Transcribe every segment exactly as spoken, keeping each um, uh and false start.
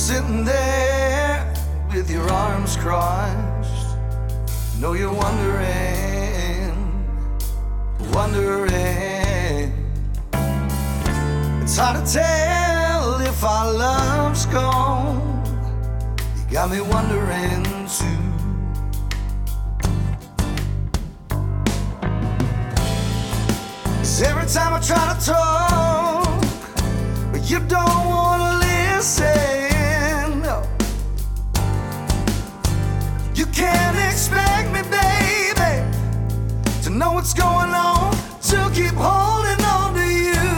sitting there with your arms crossed. Know you're wondering, wondering. It's hard to tell if our love's gone. You got me wondering too. 'Cause every time I try to talk, but you don't wanna listen. No. You can't expect me, baby, to know what's going on, to keep holding on to you.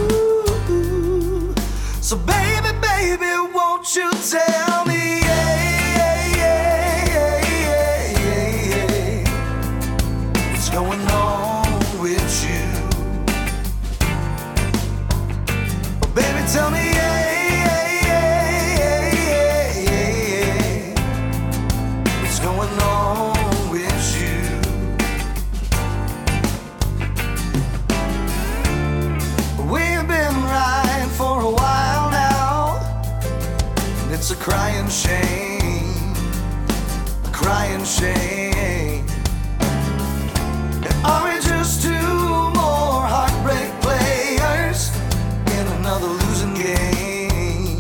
So baby, baby, won't you tell me, yeah, yeah, yeah, yeah, yeah, yeah, what's going on with you? Oh, baby, tell me, yeah, yeah, yeah, yeah, yeah, what's going on with you? We've been riding for a while now, and it's a crying shame, a crying shame. And are we just two more heartbreak players in another losing game?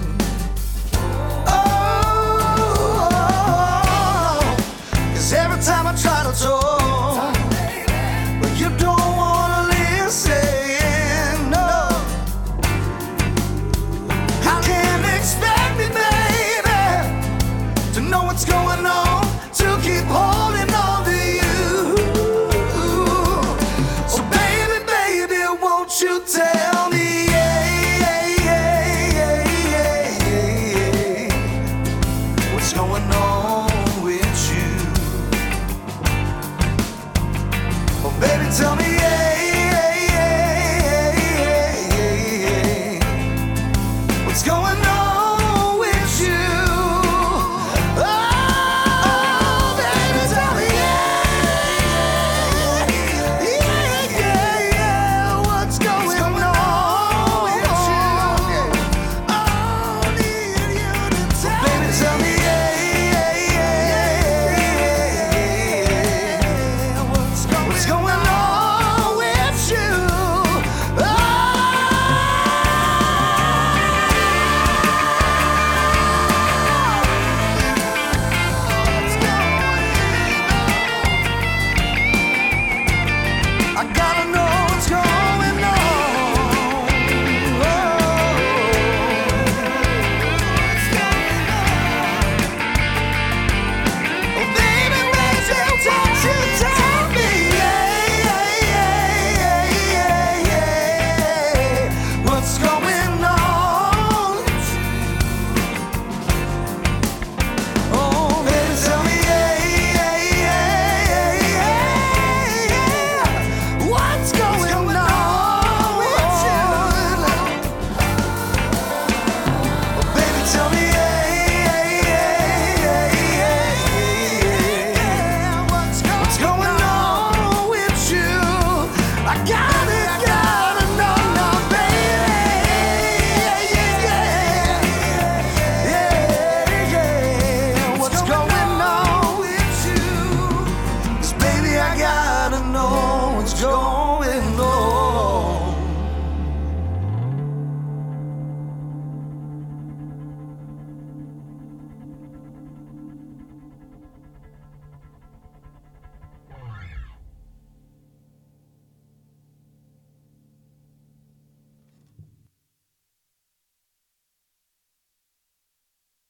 Oh, 'cause every time I try to talk, but you don't wanna listen. No, how can you expect me, baby, to know what's going on, to keep holding on to you? So baby, baby, won't you tell me, yeah, yeah, yeah, yeah, yeah, yeah, what's going on with you? Oh baby, tell me, yeah, yeah, yeah, yeah, yeah, what's going on?